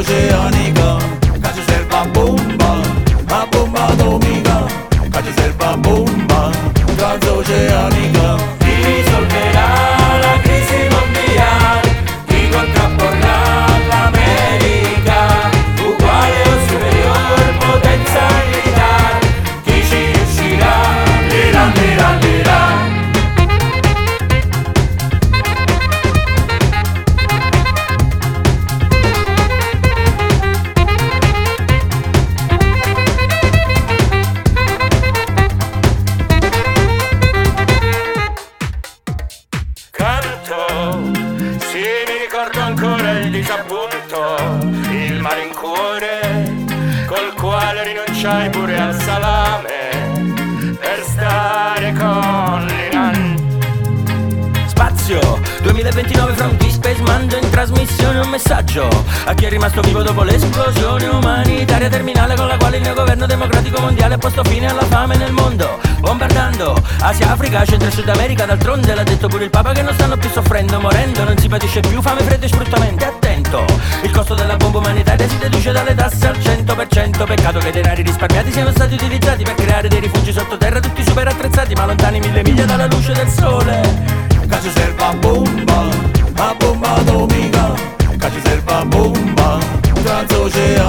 transoceanica, che ci serve a bomba atomica, che ci serve a bomba transoceanica. Risolverà la crisi mondiale, chi contrapporrà l'America, uguale o superior potenza militare, chi ci riuscirà, l'Iran, l'Iran, l'Iran. Sì, mi ricordo ancora il disappunto, il malincuore col quale rinunciai pure al salame per stare con l'Iran. Spazio 2029 from Deep Space, mando in trasmissione un messaggio a chi è rimasto vivo dopo l'esplosione umanitaria terminale con la quale il neogoverno democratico mondiale ha posto fine alla fame nel mondo, bombardando Asia, Africa, Centro e Sud America. D'altronde l'ha detto pure il Papa che non stanno più soffrendo, morendo, non si patisce più fame, freddo e sfruttamento. Attento, il costo della bomba umanitaria si deduce dalle tasse al 100%. Peccato che i denari risparmiati siano stati utilizzati per creare dei rifugi sottoterra tutti super attrezzati ma lontani 1000 miglia dalla luce del sole. Che ci serve a bomba atomica, che ci serve a bomba transoceanica.